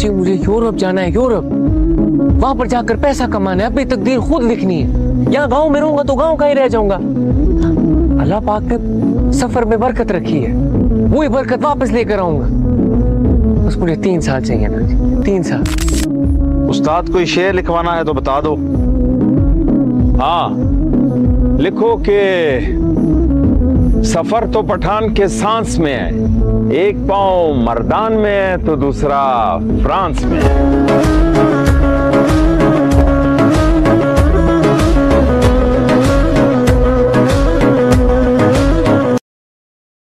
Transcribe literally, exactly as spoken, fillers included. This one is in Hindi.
जी मुझे यूरोप जाना है, यूरोप। वहां पर जाकर पैसा कमाना है, अपनी तकदीर खुद लिखनी है। यहाँ गांव में रहूंगा तो गांव का ही रह जाऊंगा। अल्लाह पाक ने सफर में बरकत रखी है, वही बरकत वापस लेकर आऊंगा। बस मुझे तीन साल चाहिए ना जी, तीन साल। उस्ताद कोई शेर लिखवाना है तो बता दो। हाँ लिखो कि सफर तो पठान के सांस में है, एक पांव मर्दान में है तो दूसरा फ्रांस में है।